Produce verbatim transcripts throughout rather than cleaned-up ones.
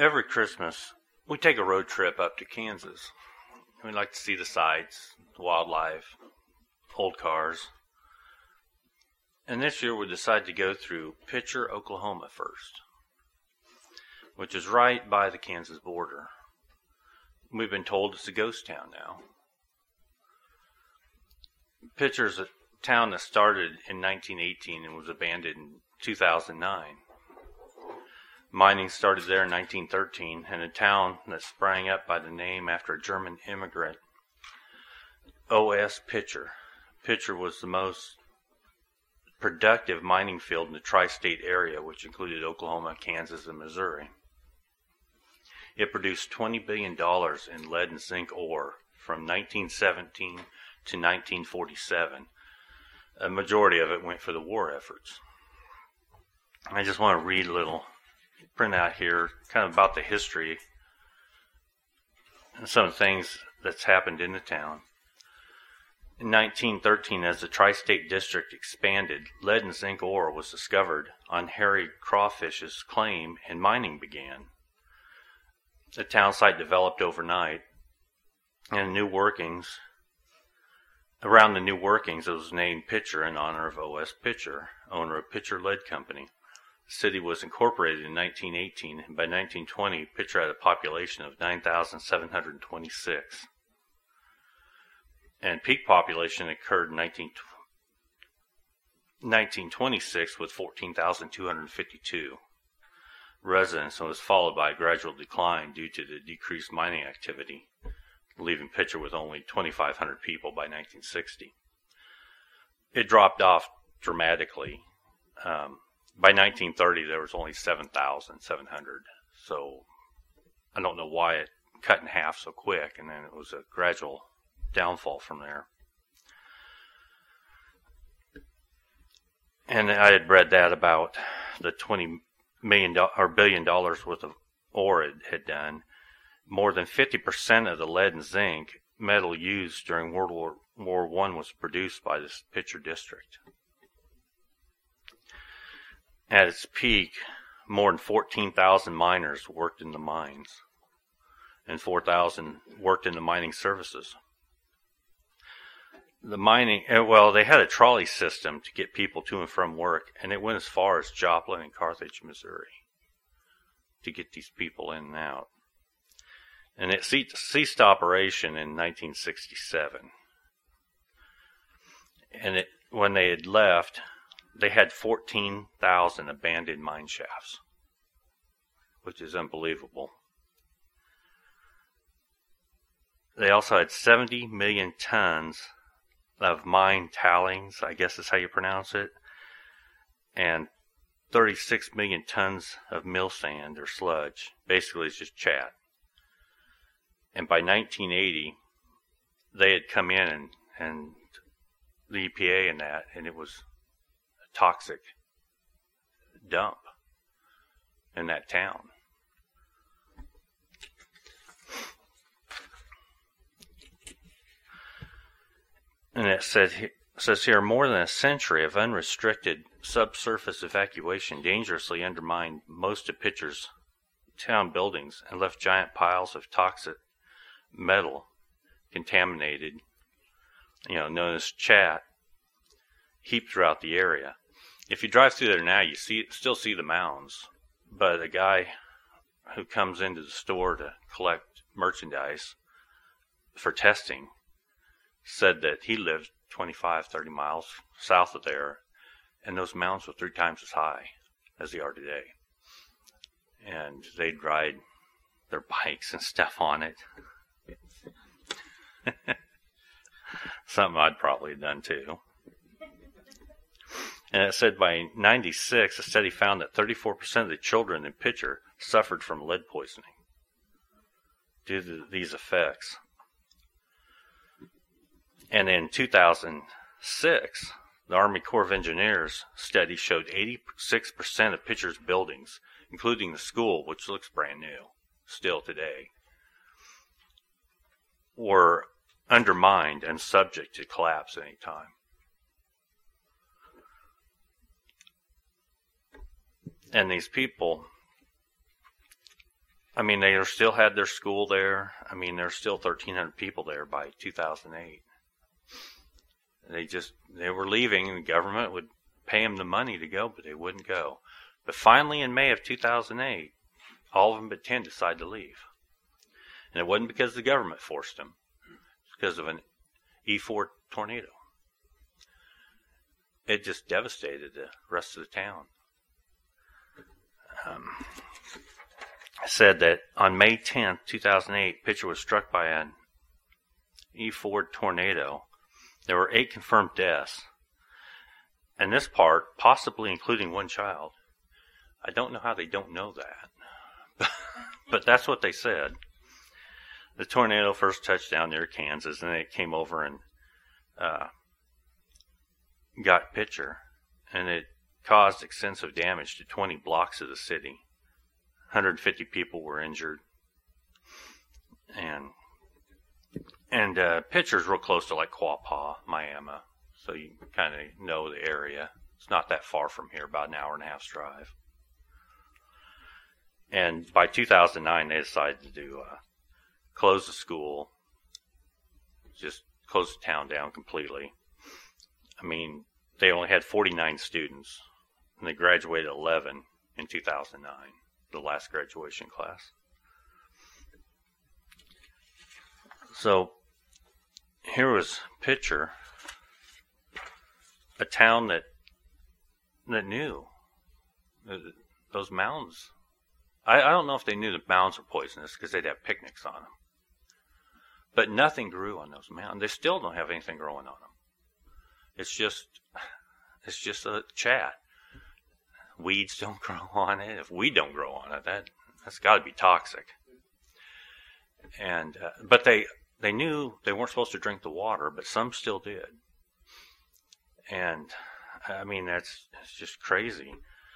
Every Christmas, we take a road trip up to Kansas. We like to see the sights, the wildlife, old cars. And this year we decided to go through Pitcher, Oklahoma first, which is right by the Kansas border. We've been told it's a ghost town now. Pitcher is a town that started in nineteen eighteen and was abandoned in two thousand nine. Mining started there in nineteen thirteen, and a town that sprang up by the name after a German immigrant, O S Pitcher. Pitcher was the most productive mining field in the tri-state area, which included Oklahoma, Kansas, and Missouri. It produced twenty billion dollars in lead and zinc ore from nineteen seventeen to nineteen forty-seven. A majority of it went for the war efforts. I just want to read a little printout here, kind of about the history and some of the things that's happened in the town. In nineteen thirteen, as the tri-state district expanded, lead and zinc ore was discovered on Harry Crawfish's claim, and mining began. The town site developed overnight, and new workings, around the new workings, it was named Pitcher in honor of O S Pitcher, owner of Pitcher Lead Company. The city was incorporated in nineteen eighteen, and by nineteen twenty, Pitcher had a population of nine thousand seven hundred twenty-six. And peak population occurred in nineteen twenty-six with fourteen thousand two hundred fifty-two residents, and was followed by a gradual decline due to the decreased mining activity, leaving Pitcher with only twenty-five hundred people by nineteen sixty. It dropped off dramatically. Um, by nineteen thirty, there was only seven thousand seven hundred. So I don't know why it cut in half so quick, and then it was a gradual downfall from there. And I had read that about the twenty million do- or billion dollars worth of ore it had done. More than fifty percent of the lead and zinc metal used during World War, War One was produced by this Pitcher district. At its peak, more than fourteen thousand miners worked in the mines, and four thousand worked in the mining services. The mining, well, they had a trolley system to get people to and from work, and it went as far as Joplin and Carthage, Missouri, to get these people in and out. And it ceased operation in nineteen sixty-seven. And it, when they had left, they had fourteen thousand abandoned mine shafts, which is unbelievable. They also had seventy million tons of mine tailings, I guess is how you pronounce it, and thirty-six million tons of mill sand or sludge. Basically, it's just chat. And by nineteen eighty, they had come in and, and the E P A and that, and it was a toxic dump in that town. And it said, it says here, more than a century of unrestricted subsurface evacuation dangerously undermined most of Pitcher's town buildings and left giant piles of toxic metal, contaminated, you know, known as chat, heaped throughout the area. If you drive through there now, you see still see the mounds, but a guy who comes into the store to collect merchandise for testing said that he lived twenty-five, thirty miles south of there, and those mounds were three times as high as they are today. And they'd ride their bikes and stuff on it. Something I'd probably done too. And it said by ninety-six, a study found that thirty-four percent of the children in Pitcher suffered from lead poisoning due to these effects. And in two thousand six, the Army Corps of Engineers study showed eighty-six percent of Pitcher's buildings, including the school, which looks brand new still today, were undermined and subject to collapse at any time. And these people, I mean, they still had their school there. I mean, there's still thirteen hundred people there by two thousand eight. They just, they were leaving, and the government would pay them the money to go, but they wouldn't go. But finally, in May of two thousand eight, all of them but ten decided to leave. And it wasn't because the government forced them. It's because of an E four tornado. It just devastated the rest of the town. Um, said that on May tenth, two thousand eight, Pitcher was struck by an E four tornado. There were eight confirmed deaths. And this part, possibly including one child. I don't know how they don't know that. But that's what they said. The tornado first touched down near Kansas, and then it came over and uh, got Pitcher. And it caused extensive damage to twenty blocks of the city. one hundred fifty people were injured. And and uh, Pitcher's real close to like Quapaw, Miami. So you kind of know the area. It's not that far from here, about an hour and a half's drive. And by two thousand nine, they decided to do, uh, close the school, just close the town down completely. I mean, they only had forty-nine students, and they graduated eleven in two thousand nine, the last graduation class. So here was Pitcher, a town that that knew those mountains. I, I don't know if they knew the mountains were poisonous because they'd have picnics on them. But nothing grew on those mountains. They still don't have anything growing on them. It's just, it's just a chat. Weeds don't grow on it. If we don't grow on it, that that's got to be toxic. And uh, but they they knew they weren't supposed to drink the water, but some still did. And I mean, that's it's just crazy.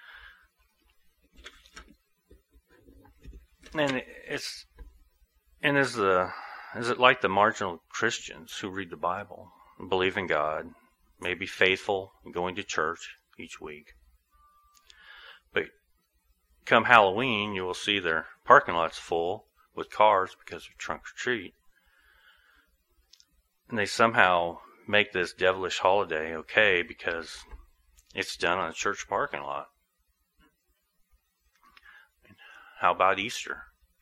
And it's and is the is it like the marginal Christians who read the Bible, believe in God, may be faithful, and going to church each week, but come Halloween, you will see their parking lots full with cars because of trunk or treat, and they somehow make this devilish holiday okay because it's done on a church parking lot. How about Easter?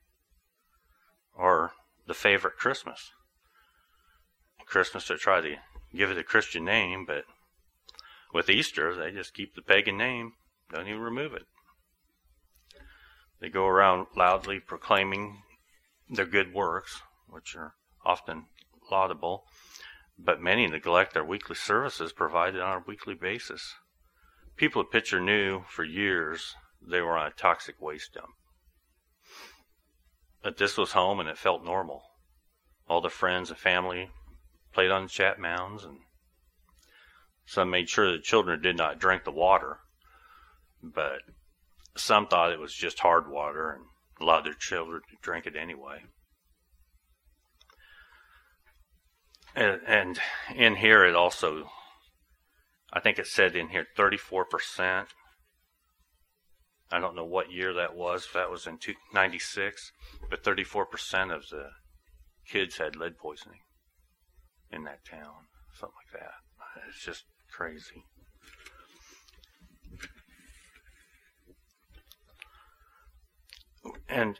Or the favorite Christmas? Christmas, they try to give it a Christian name, but with Easter, they just keep the pagan name, don't even remove it. They go around loudly proclaiming their good works, which are often laudable, but many neglect their weekly services provided on a weekly basis. People at Pitcher knew for years they were on a toxic waste dump. But this was home and it felt normal. All the friends and family played on the chat mounds, and some made sure the children did not drink the water, but some thought it was just hard water and allowed their children to drink it anyway. And, and in here it also, I think it said in here thirty-four percent. I don't know what year that was, if that was in ninety-six, but thirty-four percent of the kids had lead poisoning in that town, something like that. It's just crazy. And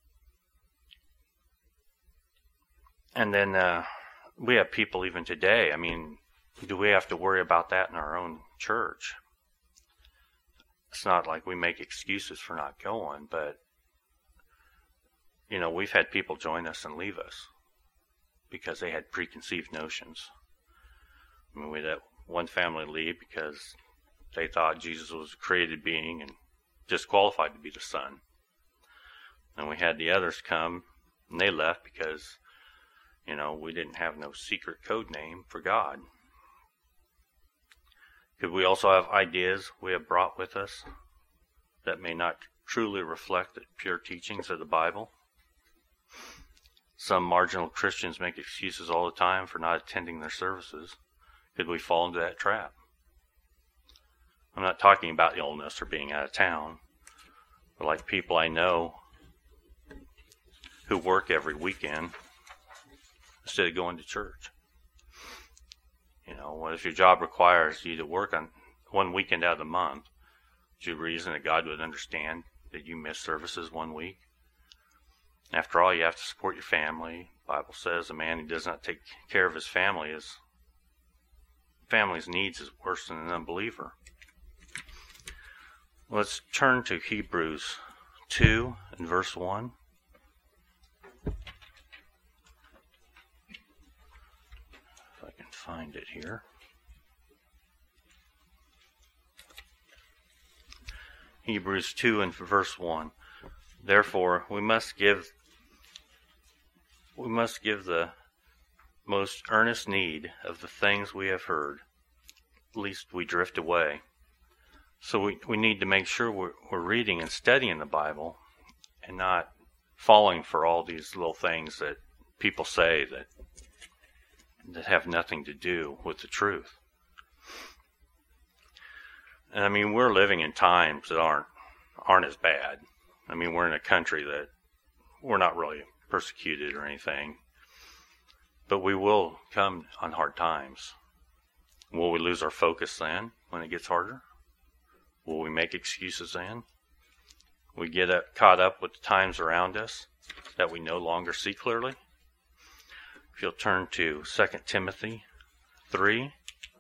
and then uh, we have people even today. I mean, do we have to worry about that in our own church? It's not like we make excuses for not going, but, you know, we've had people join us and leave us because they had preconceived notions. I mean, we had one family leave because they thought Jesus was a created being and disqualified to be the Son. And we had the others come, and they left because, you know, we didn't have no secret code name for God. Could we also have ideas we have brought with us that may not truly reflect the pure teachings of the Bible? Some marginal Christians make excuses all the time for not attending their services. Could we fall into that trap? I'm not talking about illness or being out of town, but like people I know who work every weekend instead of going to church. You know, what if your job requires you to work on one weekend out of the month? Is there a reason that God would understand that you miss services one week? After all, you have to support your family. The Bible says a man who does not take care of his family, his family's needs is worse than an unbeliever. Let's turn to Hebrews two and verse one. If I can find it here. Hebrews two and verse one. Therefore, we must give we must give the most earnest need of the things we have heard, lest we drift away. So we, we need to make sure we're, we're reading and studying the Bible and not falling for all these little things that people say that that have nothing to do with the truth. And I mean, we're living in times that aren't aren't as bad. I mean, we're in a country that we're not really persecuted or anything, but we will come on hard times. Will we lose our focus then when it gets harder? Will we make excuses then? Will we get up, caught up with the times around us that we no longer see clearly? If you'll turn to Second Timothy three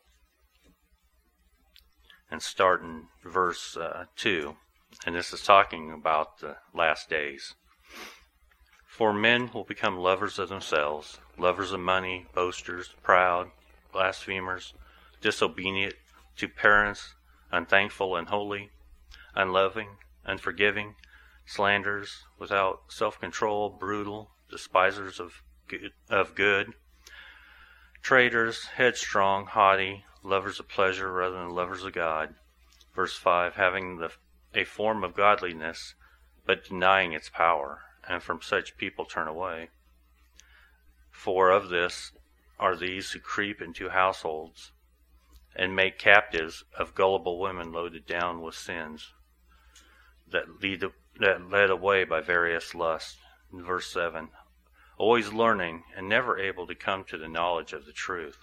and start in verse uh, two. And this is talking about the last days. For men will become lovers of themselves, lovers of money, boasters, proud, blasphemers, disobedient to parents, unthankful, unholy, unloving, unforgiving, slanderers, without self-control, brutal, despisers of good, of good, traitors, headstrong, haughty, lovers of pleasure rather than lovers of God. Verse five, having the a form of godliness, but denying its power, and from such people turn away. For of this are these who creep into households, and make captives of gullible women loaded down with sins, that lead that led away by various lusts. In verse seven, always learning and never able to come to the knowledge of the truth.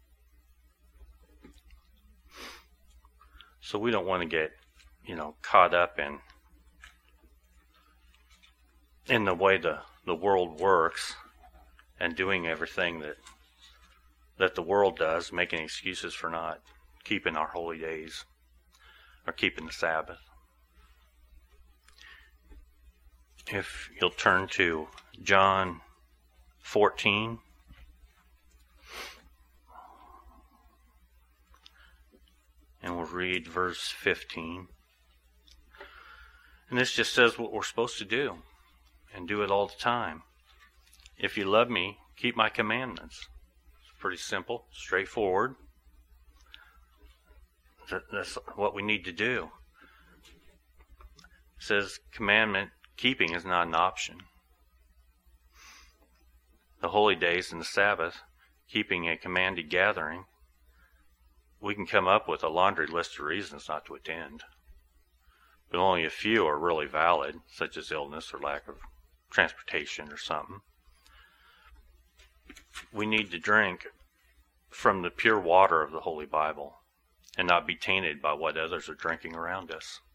So we don't want to get you know, caught up in in the way the, the world works and doing everything that that the world does, making excuses for not keeping our holy days or keeping the Sabbath. If you'll turn to John fourteen. And we'll read verse fifteen. And this just says what we're supposed to do, and do it all the time. If you love me, keep my commandments. It's pretty simple, straightforward. That's what we need to do. It says commandment keeping is not an option. The holy days and the Sabbath, keeping a commanded gathering, we can come up with a laundry list of reasons not to attend. But only a few are really valid, such as illness or lack of transportation or something. We need to drink from the pure water of the Holy Bible and not be tainted by what others are drinking around us.